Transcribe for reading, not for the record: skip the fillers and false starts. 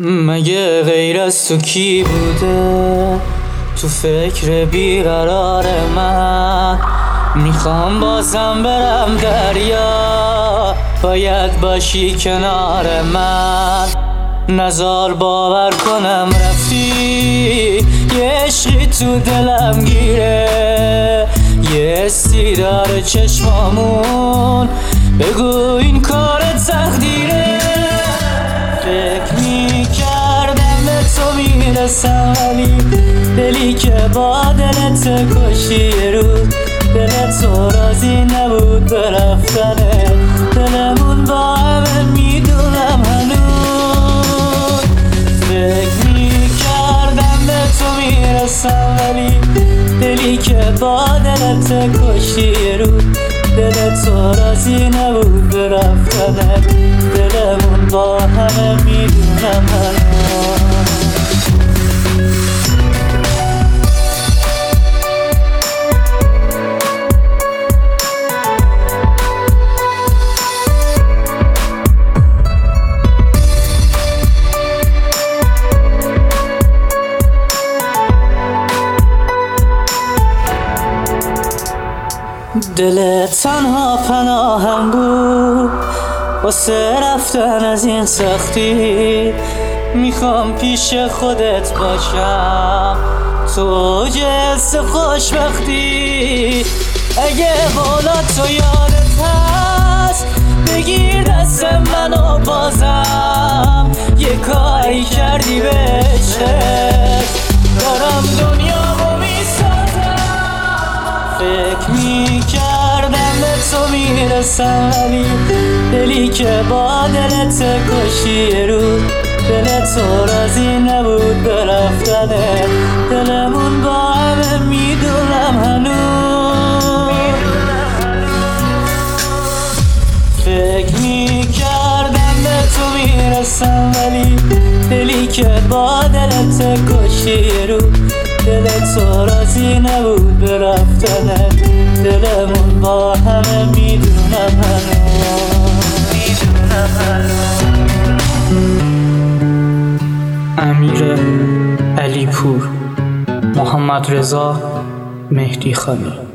مگه غیر از تو کی بوده تو فکر بیقرار من؟ میخوام بازم برم دریا، باید باشی کنار من. نزار باور کنم رفتی، یه عشقی تو دلم گیره، یه حسی داره چشمامون، بگو این کار تقدیره. فکر میکردم به تو میرسم، ولی دلی که با دلت کشی رو، دل تو راضی نبود به رفتنه، دلمون با همه میدونم هنوز. فکر میکردم به تو میرسم، ولی دلی که با دلت کشی رو، دل تو راضی نبود به رفتنه، دلمون با همه میدونم هنوز. دل تنها پناهم بود واسه رفتن از این سختی، میخوام پیش خودت باشم تو جنس خوشبختی. اگه حالا تو یادت هست بگیر دست منو، بازم یه کاری کردی به عشقت، دارم دنیامو میسازم. فکر میکردم به تو میرسم، ولی دلی که با دلت کشی رو، دل تو راضی نبود به رفتنه، دلمون با همه میدونم هنوز. فکر میکردم به تو میرسم، ولی دلی که با دلت کشی رو، دل تو راضی نبود به رفتنه، دلمون با همه میدونم امیر علیپور، محمد رضا مهدی خانی.